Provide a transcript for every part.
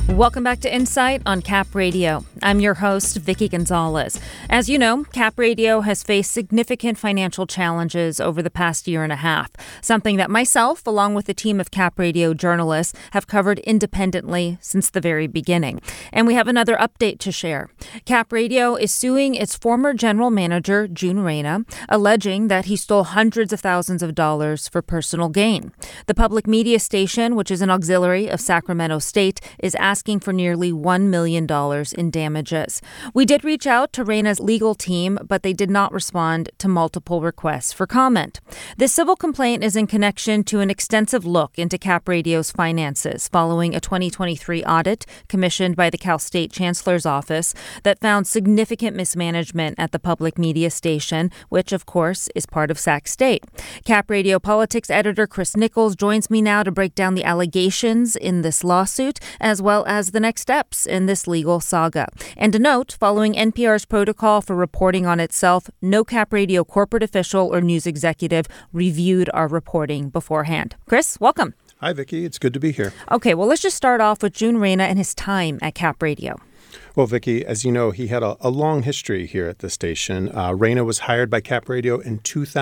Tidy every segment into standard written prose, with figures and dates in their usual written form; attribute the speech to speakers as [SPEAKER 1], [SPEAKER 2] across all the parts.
[SPEAKER 1] Welcome back to Insight on Cap Radio. I'm your host, Vicki Gonzalez. As you know, Cap Radio has faced significant financial challenges over the past year and a half, something that myself, along with a team of Cap Radio journalists, have covered independently since the very beginning. And we have another update to share. Cap Radio is suing its former general manager, June Reyna, alleging that he stole hundreds of thousands of dollars for personal gain. The public media station, which is an auxiliary of Sacramento State, is asking for nearly $1 million in damages. We did reach out to Reyna's legal team, but they did not respond to multiple requests for comment. This civil complaint is in connection to an extensive look into Cap Radio's finances following a 2023 audit commissioned by the Cal State Chancellor's Office that found significant mismanagement at the public media station, which, of course, is part of Sac State. Cap Radio politics editor Chris Nichols joins me now to break down the allegations in this lawsuit, as well as the next steps in this legal saga. And a note, following NPR's protocol for reporting on itself, no Cap Radio corporate official or news executive reviewed our reporting beforehand. Chris, welcome.
[SPEAKER 2] Hi, Vicki. It's good to be here.
[SPEAKER 1] Okay, well, let's just start off with June Reyna and his time at Cap Radio.
[SPEAKER 2] Well, Vicki, as you know, he had a long history here at the station. Reyna was hired by Cap Radio in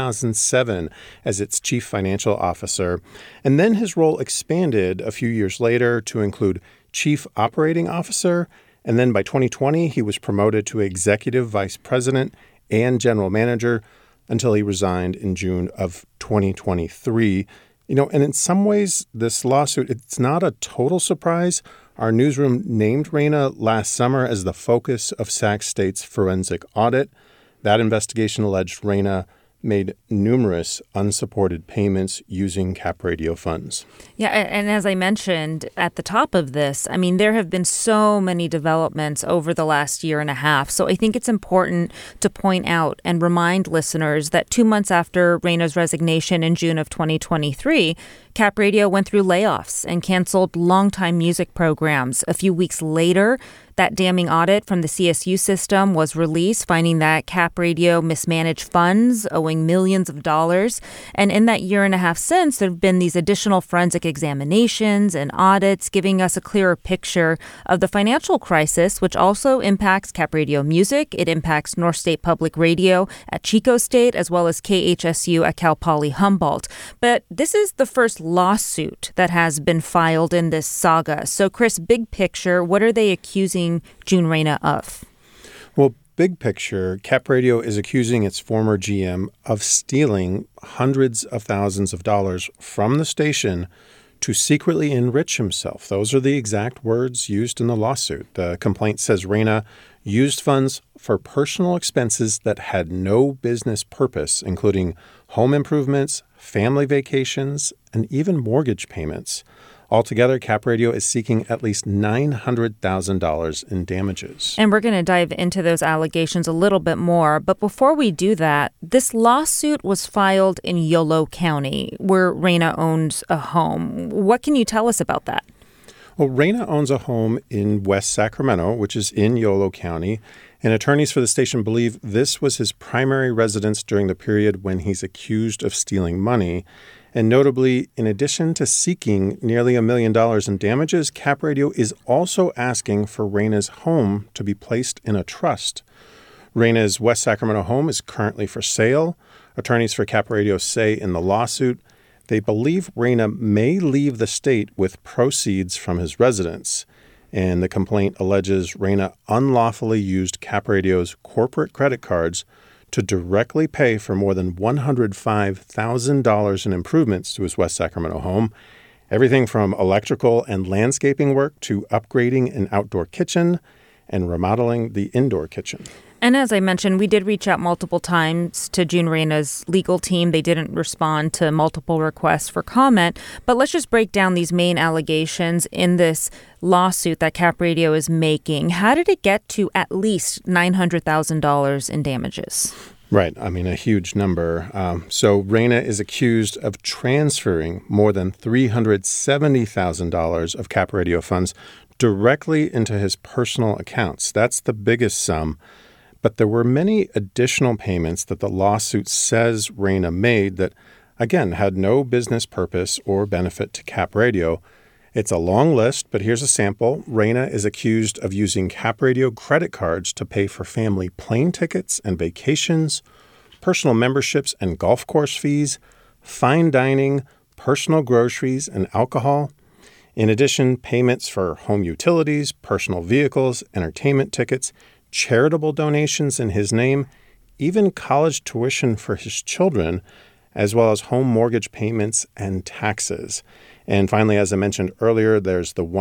[SPEAKER 2] 2007 as its chief financial officer. And then his role expanded a few years later to include chief operating officer. And then by 2020, he was promoted to executive vice president and general manager until he resigned in June of 2023. And in some ways, this lawsuit, it's not a total surprise. Our newsroom named Reyna last summer as the focus of Sac State's forensic audit. That investigation alleged Reyna made numerous unsupported payments using Cap Radio funds.
[SPEAKER 1] Yeah, and as I mentioned at the top of this, there have been so many developments over the last year and a half. So I think it's important to point out and remind listeners that 2 months after Reyna's resignation in June of 2023, Cap Radio went through layoffs and canceled longtime music programs. A few weeks later, that damning audit from the CSU system was released, finding that Cap Radio mismanaged funds, owing millions of dollars. And in that year and a half since, there have been these additional forensic examinations and audits giving us a clearer picture of the financial crisis, which also impacts Cap Radio Music. It impacts North State Public Radio at Chico State, as well as KHSU at Cal Poly Humboldt. But this is the first lawsuit that has been filed in this saga. So, Chris, big picture, what are they accusing June Reyna of?
[SPEAKER 2] Well, big picture, Cap Radio is accusing its former GM of stealing hundreds of thousands of dollars from the station to secretly enrich himself. Those are the exact words used in the lawsuit. The complaint says Reyna used funds for personal expenses that had no business purpose, including home improvements, family vacations, and even mortgage payments. Altogether, Cap Radio is seeking at least $900,000 in damages.
[SPEAKER 1] And we're going to dive into those allegations a little bit more. But before we do that, this lawsuit was filed in Yolo County, where Reyna owns a home. What can you tell us about that?
[SPEAKER 2] Well, Reyna owns a home in West Sacramento, which is in Yolo County. And attorneys for the station believe this was his primary residence during the period when he's accused of stealing money. And notably, in addition to seeking nearly $1 million in damages, Cap Radio is also asking for Reyna's home to be placed in a trust. Reyna's West Sacramento home is currently for sale. Attorneys for Cap Radio say in the lawsuit they believe Reyna may leave the state with proceeds from his residence. And the complaint alleges Reyna unlawfully used Cap Radio's corporate credit cards to directly pay for more than $105,000 in improvements to his West Sacramento home, everything from electrical and landscaping work to upgrading an outdoor kitchen and remodeling the indoor kitchen.
[SPEAKER 1] And as I mentioned, we did reach out multiple times to June Reyna's legal team. They didn't respond to multiple requests for comment. But let's just break down these main allegations in this lawsuit that Cap Radio is making. How did it get to at least $900,000 in damages?
[SPEAKER 2] Right. A huge number. So Reyna is accused of transferring more than $370,000 of Cap Radio funds directly into his personal accounts. That's the biggest sum. But there were many additional payments that the lawsuit says Reyna made that, again, had no business purpose or benefit to Cap Radio. It's a long list, but here's a sample. Reyna is accused of using Cap Radio credit cards to pay for family plane tickets and vacations, personal memberships and golf course fees, fine dining, personal groceries, and alcohol. In addition, payments for home utilities, personal vehicles, entertainment tickets, charitable donations in his name, even college tuition for his children, as well as home mortgage payments and taxes. And finally, as I mentioned earlier, there's the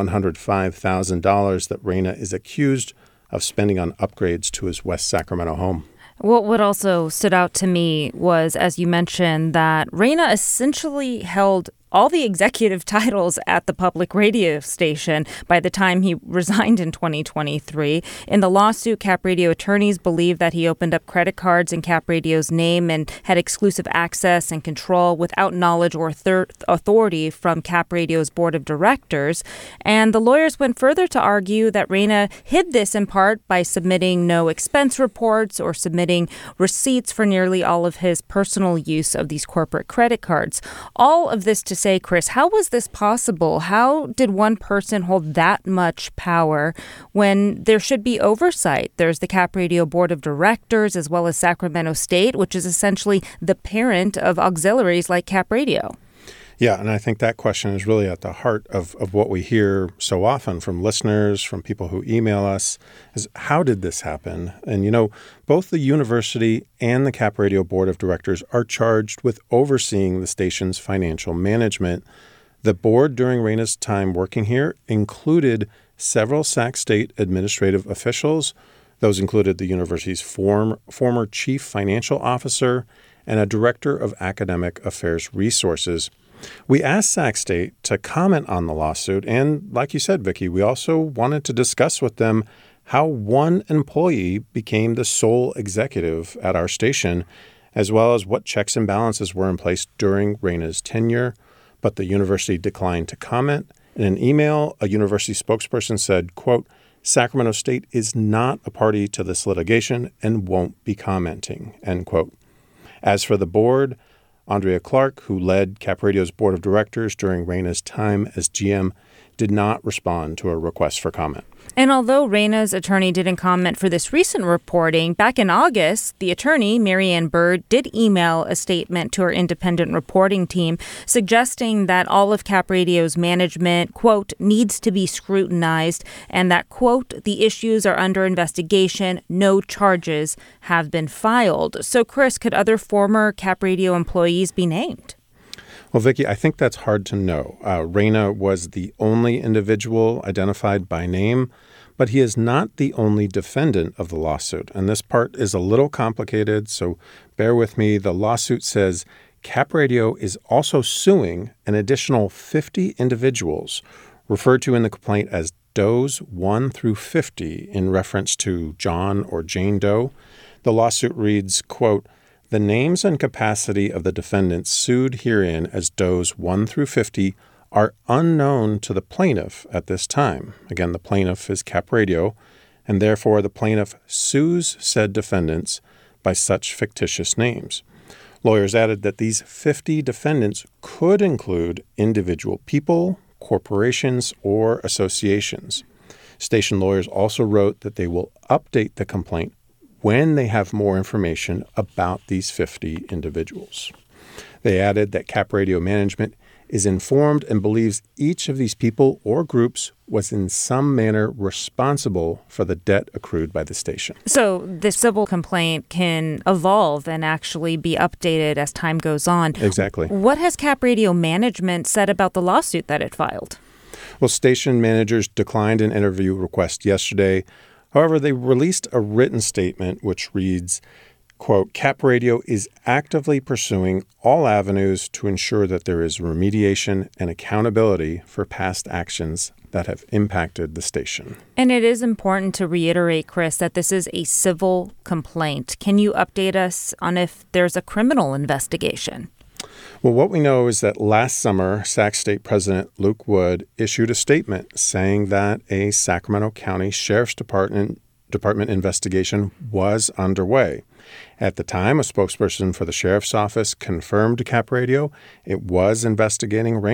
[SPEAKER 2] $105,000 that Reyna is accused of spending on upgrades to his West Sacramento home.
[SPEAKER 1] What also stood out to me was, as you mentioned, that Reyna essentially held all the executive titles at the public radio station by the time he resigned in 2023. In the lawsuit, Cap Radio attorneys believe that he opened up credit cards in Cap Radio's name and had exclusive access and control without knowledge or authority from Cap Radio's board of directors. And the lawyers went further to argue that Reyna hid this in part by submitting no expense reports or submitting receipts for nearly all of his personal use of these corporate credit cards. All of this to say, Chris, how was this possible? How did one person hold that much power when there should be oversight? There's the Cap Radio Board of Directors as well as Sacramento State, which is essentially the parent of auxiliaries like Cap Radio.
[SPEAKER 2] Yeah, and I think that question is really at the heart of what we hear so often from listeners, from people who email us, is how did this happen? And, both the university and the Cap Radio Board of Directors are charged with overseeing the station's financial management. The board during Reyna's time working here included several Sac State administrative officials. Those included the university's former chief financial officer and a director of academic affairs resources. We asked Sac State to comment on the lawsuit, and like you said, Vicki, we also wanted to discuss with them how one employee became the sole executive at our station, as well as what checks and balances were in place during Reyna's tenure. But the university declined to comment. In an email, a university spokesperson said, quote, "Sacramento State is not a party to this litigation and won't be commenting," end quote. As for the board, Andrea Clark, who led Cap Radio's board of directors during Reyna's time as GM, did not respond to a request for comment.
[SPEAKER 1] And although Reyna's attorney didn't comment for this recent reporting, back in August, the attorney, Marianne Bird, did email a statement to her independent reporting team suggesting that all of Cap Radio's management, quote, needs to be scrutinized and that, quote, the issues are under investigation. No charges have been filed. So, Chris, could other former Cap Radio employees be named?
[SPEAKER 2] Well, Vicki, I think that's hard to know. Reyna was the only individual identified by name, but he is not the only defendant of the lawsuit. And this part is a little complicated, so bear with me. The lawsuit says Cap Radio is also suing an additional 50 individuals, referred to in the complaint as Does 1 through 50 in reference to John or Jane Doe. The lawsuit reads, quote, "The names and capacity of the defendants sued herein as Does 1 through 50 are unknown to the plaintiff at this time." Again, the plaintiff is Cap Radio, and therefore the plaintiff sues said defendants by such fictitious names. Lawyers added that these 50 defendants could include individual people, corporations, or associations. Station lawyers also wrote that they will update the complaint when they have more information about these 50 individuals. They added that Cap Radio management is informed and believes each of these people or groups was in some manner responsible for the debt accrued by the station.
[SPEAKER 1] So the civil complaint can evolve and actually be updated as time goes on.
[SPEAKER 2] Exactly.
[SPEAKER 1] What has Cap Radio management said about the lawsuit that it filed?
[SPEAKER 2] Well, station managers declined an interview request yesterday. However, they released a written statement which reads, quote, "Cap Radio is actively pursuing all avenues to ensure that there is remediation and accountability for past actions that have impacted the station."
[SPEAKER 1] And it is important to reiterate, Chris, that this is a civil complaint. Can you update us on if there's a criminal investigation?
[SPEAKER 2] Well, what we know is that last summer, Sac State President Luke Wood issued a statement saying that a Sacramento County Sheriff's Department investigation was underway. At the time, a spokesperson for the sheriff's office confirmed to Cap Radio it was investigating Reyna.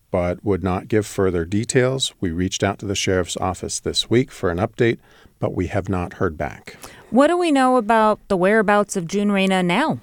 [SPEAKER 2] but would not give further details. We reached out to the sheriff's office this week for an update, but we have not heard back.
[SPEAKER 1] What do we know about the whereabouts of June Reyna now?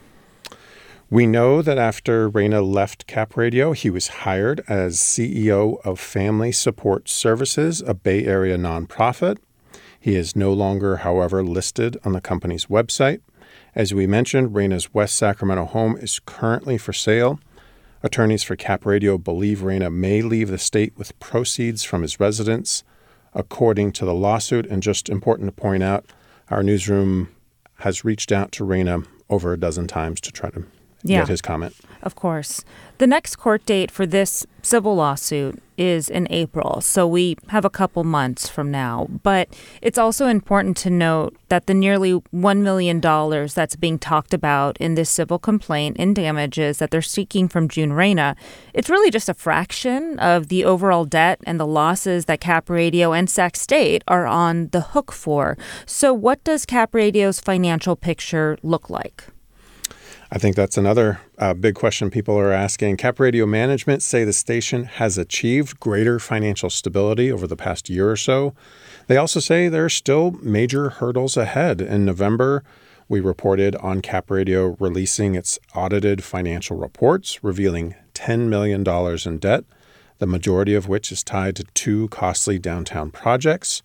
[SPEAKER 2] We know that after Reyna left Cap Radio, he was hired as CEO of Family Support Services, a Bay Area nonprofit. He is no longer, however, listed on the company's website. As we mentioned, Reyna's West Sacramento home is currently for sale. Attorneys for Cap Radio believe Reyna may leave the state with proceeds from his residence, according to the lawsuit. And just important to point out, our newsroom has reached out to Reyna over a dozen times to try to get his comment.
[SPEAKER 1] Of course. The next court date for this civil lawsuit is in April, so we have a couple months from now. But it's also important to note that the nearly $1 million that's being talked about in this civil complaint in damages that they're seeking from June Reyna, it's really just a fraction of the overall debt and the losses that Cap Radio and Sac State are on the hook for. So what does Cap Radio's financial picture look like?
[SPEAKER 2] I think that's another big question people are asking. Cap Radio management say the station has achieved greater financial stability over the past year or so. They also say there are still major hurdles ahead. In November, we reported on Cap Radio releasing its audited financial reports, revealing $10 million in debt, the majority of which is tied to two costly downtown projects.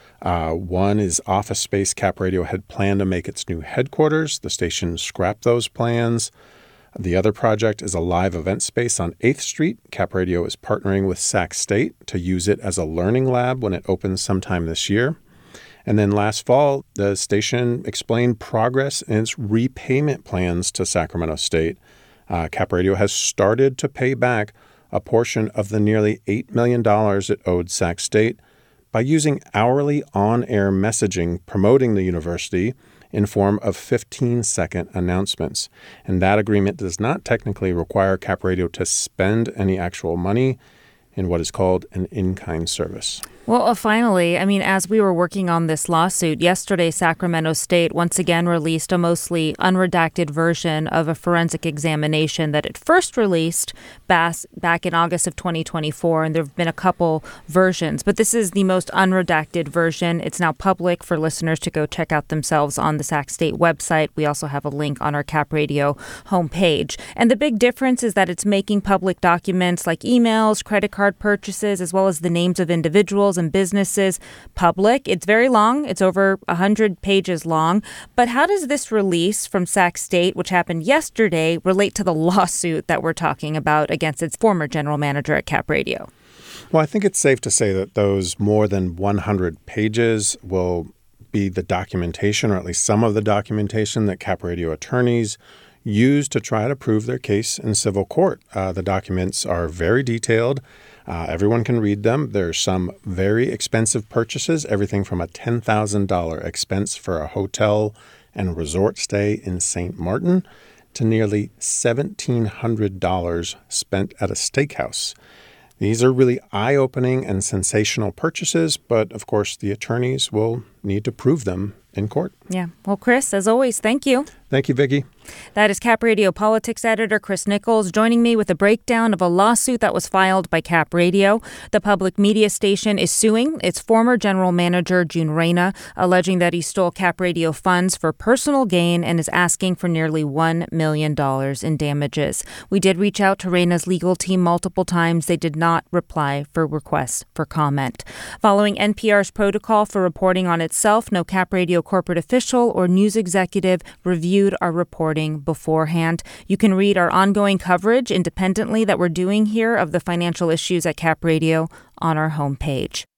[SPEAKER 2] One is office space Cap Radio had planned to make its new headquarters. The station scrapped those plans. The other project is a live event space on 8th Street. Cap Radio is partnering with Sac State to use it as a learning lab when it opens sometime this year. And then last fall, the station explained progress in its repayment plans to Sacramento State. Cap Radio has started to pay back a portion of the nearly $8 million it owed Sac State by using hourly on-air messaging promoting the university in form of 15-second announcements. And that agreement does not technically require Cap Radio to spend any actual money in what is called an in-kind service.
[SPEAKER 1] Well, finally, as we were working on this lawsuit, yesterday Sacramento State once again released a mostly unredacted version of a forensic examination that it first released back in August of 2024, and there have been a couple versions. But this is the most unredacted version. It's now public for listeners to go check out themselves on the Sac State website. We also have a link on our Cap Radio homepage. And the big difference is that it's making public documents like emails, credit card purchases, as well as the names of individuals and businesses public. It's very long. It's over 100 pages long. But how does this release from Sac State, which happened yesterday, relate to the lawsuit that we're talking about against its former general manager at Cap Radio?
[SPEAKER 2] Well, I think it's safe to say that those more than 100 pages will be the documentation, or at least some of the documentation that Cap Radio attorneys use to try to prove their case in civil court. The documents are very detailed. Everyone can read them. There's some very expensive purchases, everything from a $10,000 expense for a hotel and resort stay in St. Martin to nearly $1,700 spent at a steakhouse. These are really eye-opening and sensational purchases, but of course the attorneys will need to prove them in court.
[SPEAKER 1] Yeah. Well, Chris, as always, thank you.
[SPEAKER 2] Thank you, Vicki.
[SPEAKER 1] That is Cap Radio politics editor Chris Nichols joining me with a breakdown of a lawsuit that was filed by Cap Radio. The public media station is suing its former general manager, June Reyna, alleging that he stole Cap Radio funds for personal gain and is asking for nearly $1 million in damages. We did reach out to Reyna's legal team multiple times. They did not reply for requests for comment. Following NPR's protocol for reporting on itself, no Cap Radio corporate official or news executive reviewed our reporting beforehand. You can read our ongoing coverage independently that we're doing here of the financial issues at Cap Radio on our homepage.